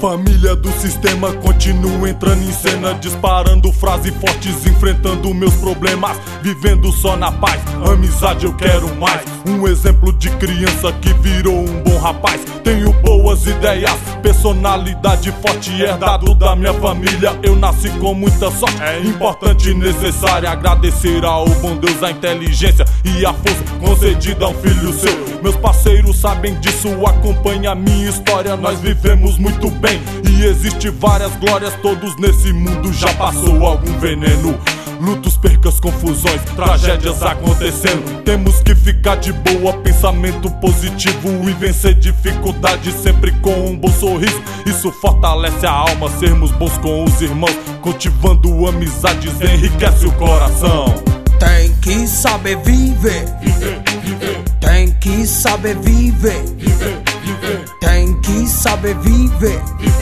família do sistema continua entrando em cena, disparando frases fortes, enfrentando meus problemas, vivendo só na paz, amizade eu quero mais. Um exemplo de criança que virou um bom rapaz. Tenho boas ideias, personalidade forte, herdado da minha família. Eu nasci com muita sorte, é importante e necessário agradecer ao bom Deus a inteligência e a força concedida a um filho seu. Meus parceiros sabem disso, acompanha a minha história. Nós vivemos muito bem e existe várias glórias. Todos nesse mundo já passou algum veneno, lutos, percas, confusões, tragédias acontecendo. Temos que ficar de boa, pensamento positivo e vencer dificuldade sempre com um bom sorriso. Isso fortalece a alma, sermos bons com os irmãos, cultivando amizades, enriquece o coração. Tem que saber viver, tem que saber viver, tem que saber viver.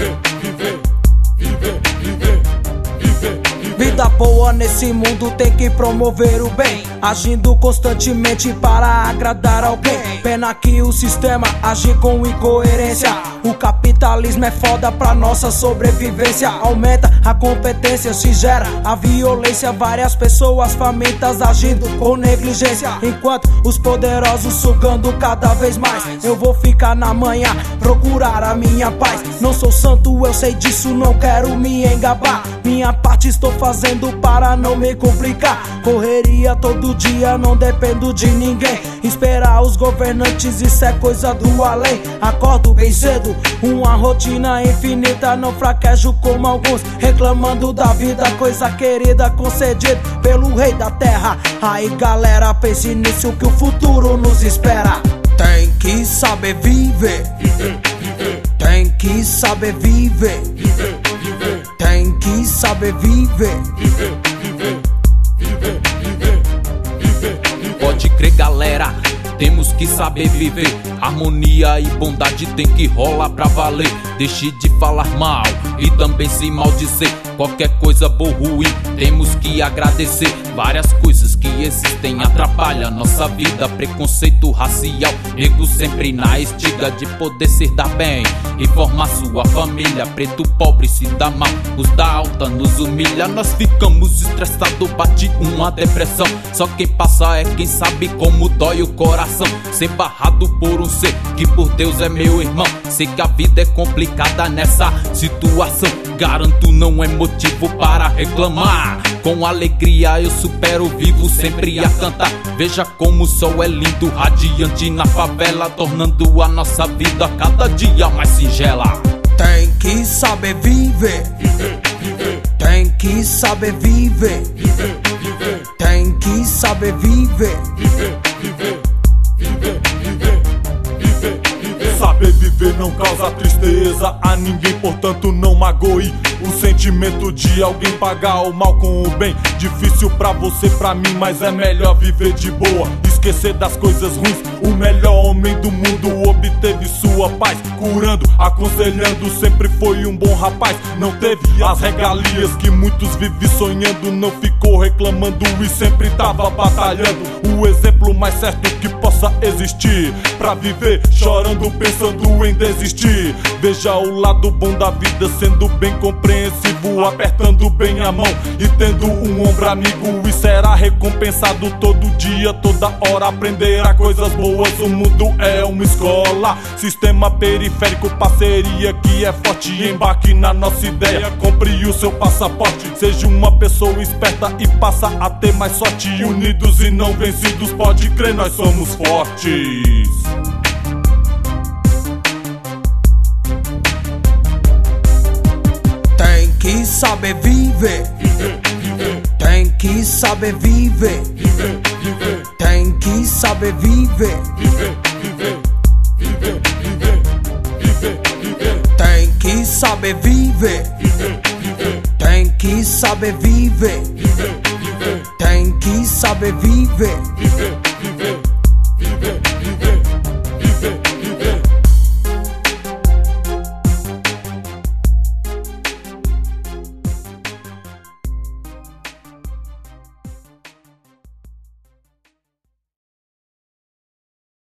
Vida boa nesse mundo tem que promover o bem, agindo constantemente para agradar alguém. Pena que o sistema age com incoerência. O capitalismo é foda pra nossa sobrevivência. Aumenta a competência, se gera a violência. Várias pessoas famintas agindo com negligência, enquanto os poderosos sugando cada vez mais. Eu vou ficar na manhã, procurar a minha paz. Não sou santo, eu sei disso, não quero me engabar. Minha parte estou fazendo para não me complicar. Correria todo dia, não dependo de ninguém. Esperar os governantes, isso é coisa do além. Acordo bem cedo, uma rotina infinita. Não fraquejo como alguns, reclamando da vida, coisa querida concedida pelo rei da terra. Aí galera, pense nisso que o futuro nos espera. Tem que saber viver, tem que saber viver, tem que saber viver. Pode crer, galera, temos que saber viver. Harmonia e bondade tem que rolar pra valer. Deixe de falar mal e também se maldizer. Qualquer coisa boa ou ruim, temos que agradecer. Várias coisas que existem atrapalham nossa vida. Preconceito racial, nego sempre na estiga de poder se dar bem e formar sua família. Preto pobre se dá mal, os da alta nos humilha. Nós ficamos estressados, bate uma depressão. Só quem passa é quem sabe como dói o coração. Ser barrado por um ser que por Deus é meu irmão. Sei que a vida é complicada nessa situação, garanto não é motivo para reclamar. Com alegria eu supero, vivo sempre a cantar. Veja como o sol é lindo, radiante na favela, tornando a nossa vida cada dia mais singela. Tem que saber viver, tem que saber viver, tem que saber viver. Saber viver não causa tristeza a ninguém, portanto não magoe o sentimento de alguém pagar o mal com o bem. Difícil pra você, pra mim, mas é melhor viver de boa, esquecer das coisas ruins. O melhor homem do mundo obteve sua paz, curando, aconselhando, sempre foi um bom rapaz. Não teve as regalias que muitos vivem sonhando, não ficou reclamando e sempre tava batalhando. O exemplo mais certo que possa existir pra viver chorando, pensando em desistir. Veja o lado bom da vida, sendo bem compreensivo, apertando bem a mão e tendo um ombro amigo. E será recompensado todo dia, toda hora. Aprenderá coisas boas, o mundo é uma escola. Sistema periférico, parceria que é forte. Embarque na nossa ideia, compre o seu passaporte. Seja uma pessoa esperta e passa a ter mais sorte. Unidos e não vencidos, pode crer, nós somos fortes. Tem que saber viver, tem que saber viver, tem que saber viver, tem que saber viver, tem que saber viver, tem que saber viver.